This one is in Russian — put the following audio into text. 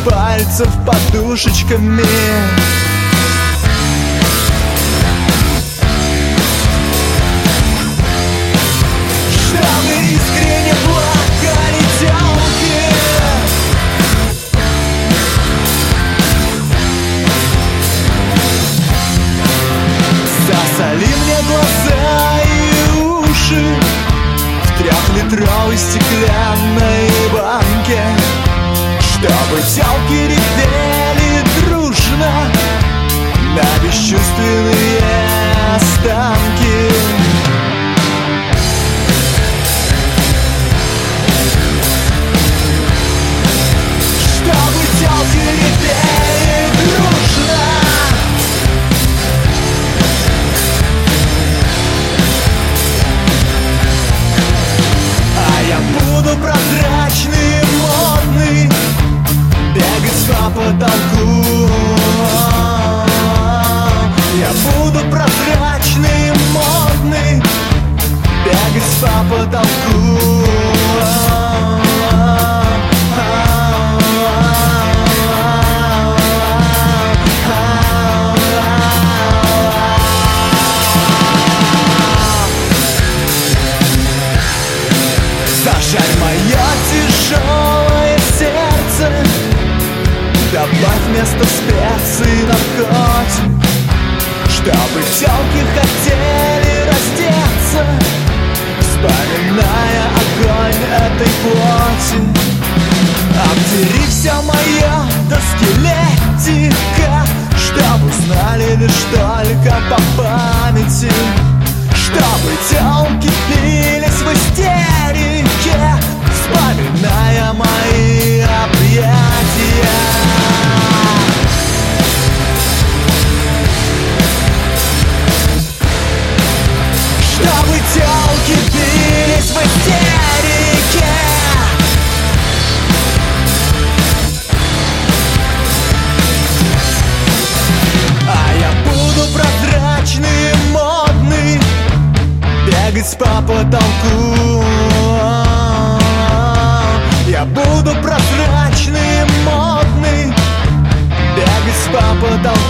пальцев подушечками. Чтобы искренне плакали тёлки. Засоли мне глаза и уши в 3-литровой стеклянной банке, чтобы тёлки ревели дружно на бесчувственные останки. Чтобы тёлки ревели дружно. А я буду прозрачный и модный, бегать по потолку. Я буду прозрачный и модный, бегать по потолку. Зажарь моё тяжелое сердце, добавь вместо специй наркотик, чтобы тёлки хотели раздеться, вспоминая огонь этой плоти. Обдери всё моё до скелетика, чтобы знали лишь только по памяти. Чтобы тёлки бились в истерике, вспоминая мои объятия. Чтобы тёлки бились в истерике. А я буду прозрачный и модный, бегать по потолку. Я буду прозрачный и модный, бегать по потолку.